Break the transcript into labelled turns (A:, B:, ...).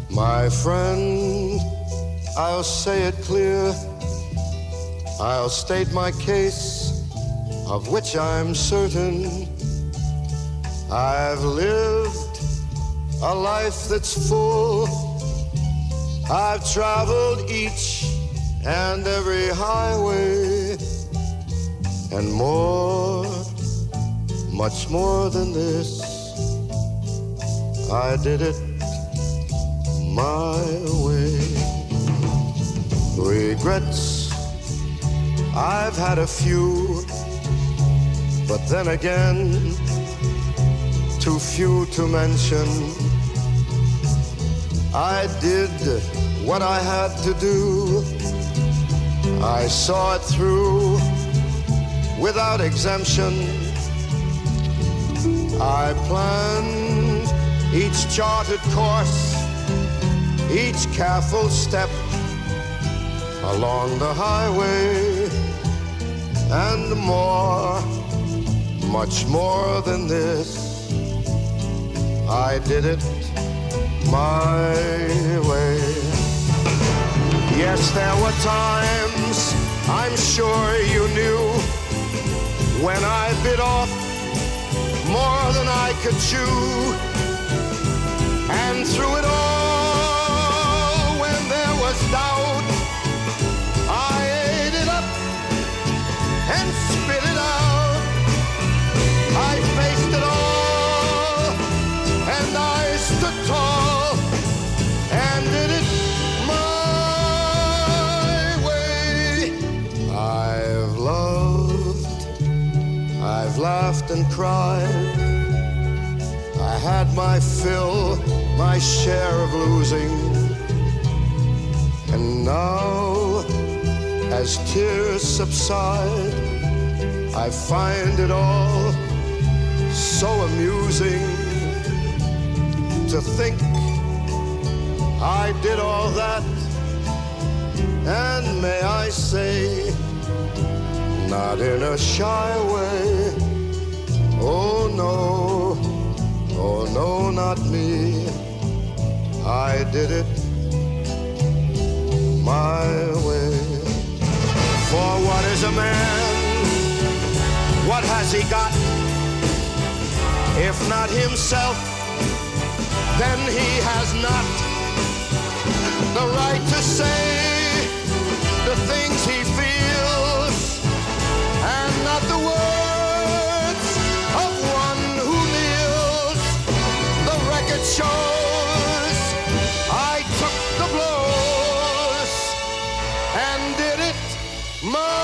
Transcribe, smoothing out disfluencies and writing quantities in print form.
A: My friend, I'll say it clear. I'll state my case, of which I'm certain. I've lived a life that's full. I've traveled each and every highway, and more, much more than this. I did it my way. Regrets, I've had a few, but then again, too few to mention. I did what I had to do. I saw it through without exemption. I planned each charted course, each careful step along the highway, and more, much more than this. I did it my way. Yes, there were times, I'm sure you knew, when I bit off more than I could chew. And through it all, when there was doubt, I ate it up and spit it out. I faced it all, and I stood tall, and did it my way. I've loved, I've laughed and cried. I had my fill, my share of losing. And now, as tears subside, I find it all so amusing to think I did all that, and may I say, not in a shy way. Oh no, oh no, not me. I did it my way. For what is a man? What has he got? If not himself, then he has not the right to say the things he feels, and not the words of one who kneels. The record shows I took the blows and did it my